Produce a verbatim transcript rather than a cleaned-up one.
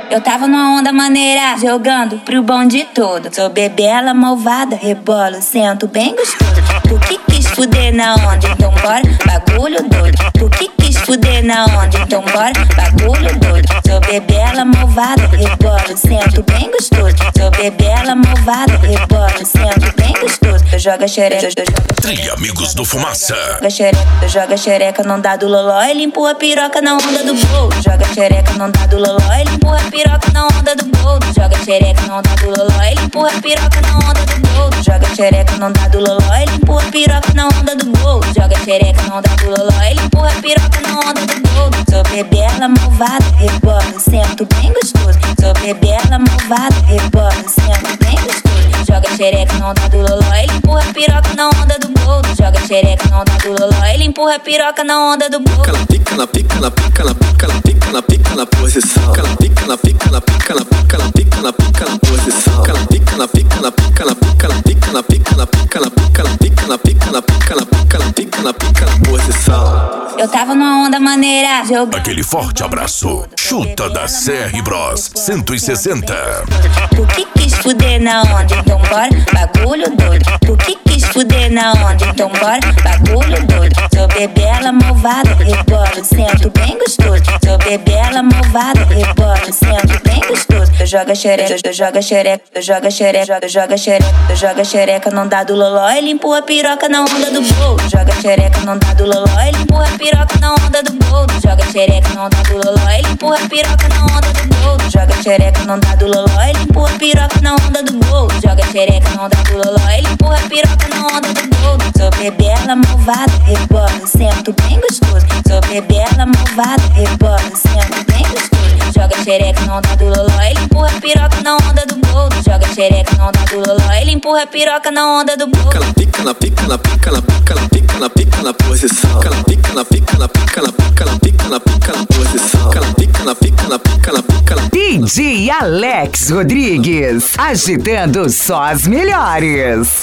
Eu tava numa onda maneira, jogando pro bonde todo. Sou bebela malvada, rebolo, sento bem gostoso. Tu que quis fuder na onda, então bora, bagulho doido. Tu que quis fuder na onda, então bora, bagulho doido. Sou bebela malvada, rebolo, sento bem gostoso. Sou bebela malvada, rebolo, sento bem gostoso. Eu jogo a xereca, eu jogo Tri Amigos do Fumaça. Joga xereca, eu jogo a xereca, não dá do loló. Ele empurra a piroca na onda do bolo. Joga xereca, não dá do loló. Ele empurra a piroca na onda do bolo. Joga xereca, não dá do loló. Ele empurra a piroca na onda do bolo. Joga xereca, não dá do loló. Ele empurra a piroca na onda do bolo. Joga xereca, não dá do loló. Ele empurra a piroca na onda do bolo. Sou bebela malvada, rebolo, sento bem gostoso. Sou bebela malvada, rebolo, sento bem gostoso. Joga xereca, não dá do loló. Ele empurra a piroca na onda do bolo. Joga xereca, não dá do loló. Ele empurra a piroca na onda do bolo. Ela pica, ela pica, ela pica, ela pica, ela pica, ela pica na posição. Ela pica, ela pica, ela pica, ela pica, ela pica, ela pica na posição. Ela pica, ela pica, ela pica, ela pica, ela pica, ela pica, ela pica, ela pica, ela pica, ela pica, ela pica, ela pica, ela pica, ela pica na posição. Eu tava numa onda maneira, jogando. Aquele forte abraço. Chuta da C R Bros cento e sessenta. Tu que quis fuder na onda, então bora, bagulho doido. Tu que quis fuder na onda, então bora, bagulho doido. Sou bebela malvada, rebolo, sento bem gostoso. Sou bebela malvada, rebolo, sento bem gostoso. Eu jogo a xereca, eu jogo a xereca, eu jogo a xereca, eu jogo a xereca, eu jogo a xereca, não dá do loló. Ele empurra a piroca na onda do bolo. Joga a xereca, não dá do loló. Ele empurra a piroca na onda do bolo. Joga a xereca, não dá do loló. Ele empurra a piroca na onda do bolo. Joga a xereca, não dá do loló. Ele empurra a piroca na onda do bolo. Joga a xereca, não dá do loló. Ele empurra a piroca na onda do bolo. Sou bebela malvada, rebolo, sento bem gostoso. Sou bebela malvada, rebolo, sento bem gostoso. Joga a xereca, não dá do loló. Ele empurra a piroca na onda do bolo. Joga a xereca, não dá do loló. Ele empurra a piroca na onda do bolo. Ela pica, ela pica, ela pica, ela pica, ela pica, ela pica na posição. Ela pica, ela pica, ela pica, ela pica, ela pica, ela pica na posição. Ela pica, ela pica, ela pica, ela pica, ela pica. D J Alex Rodrigues, agitando só as melhores.